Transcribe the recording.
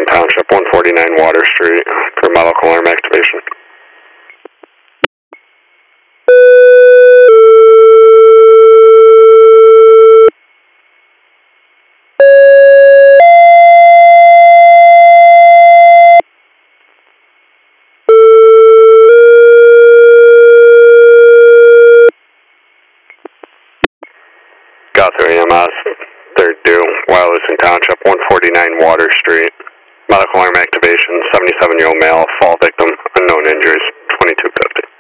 Township, 149 Water Street, for medical alarm activation. Gotham EMS, third due, Wyalusing Township, 149 Water Street. Medical alarm activation, 77-year-old male, fall victim, unknown injuries, 2250.